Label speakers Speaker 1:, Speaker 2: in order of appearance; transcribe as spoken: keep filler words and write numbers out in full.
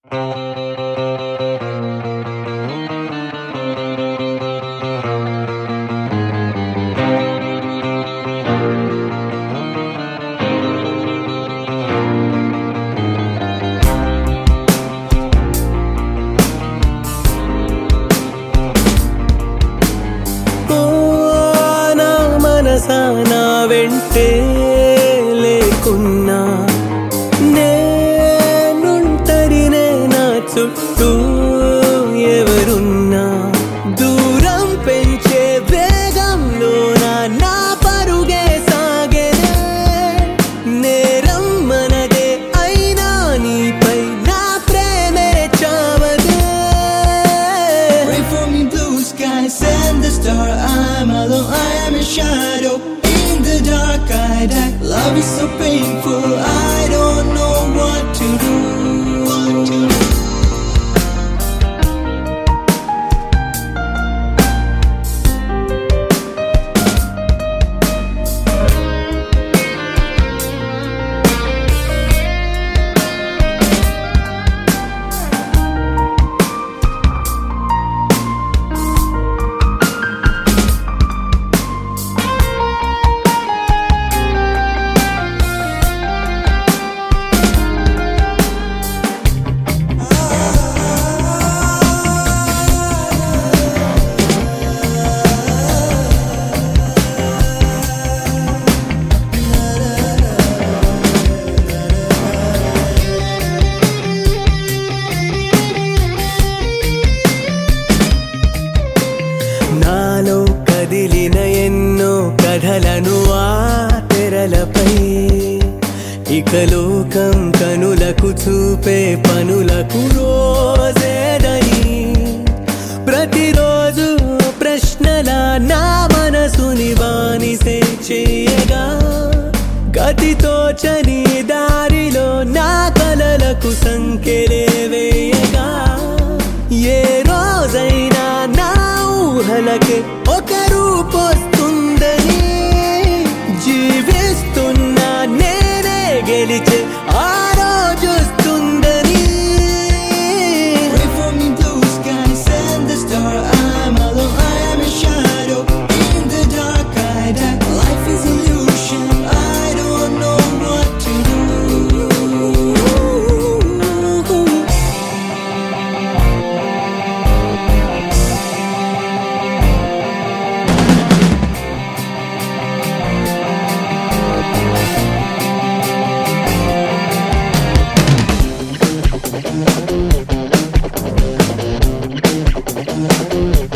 Speaker 1: నా వెంటే లేకున్నా నేనుంటరినే నా చుట్టూ ఎవరున్నా దూరం పెంచే వేగంలో నా పరుగే సాగేనే నేరం మనదే అయినా నీపై నా ప్రేమే చావదే.
Speaker 2: Pray for me blue sky, send the star, I'm alone, I am a shadow in the dark. I die. Love is so painful, I don't know what to do. What to do.
Speaker 1: నాలో కదిలిన ఎన్నో కథలను ఆ తెరలపై ఇక లోకం కనులకు చూపే పనులకు రోజేదని ప్రతిరోజు ప్రశ్నల నా మనసుని బానిసే చేయగా గతితో చని దారిలో నా కలలకు సంకెలే వేయగా ఏ రోజైనా నా ఊహలకే ఒక రూపొస్తుందని జీవిస్తున్నా నేనే గెలిచే ఆ రోజొస్తుందని.
Speaker 2: Pray for me blue sky, send the star, I'm alone, I am a shadow in the dark. I die. Life is illusion, I don't know what to do.
Speaker 1: Thank you.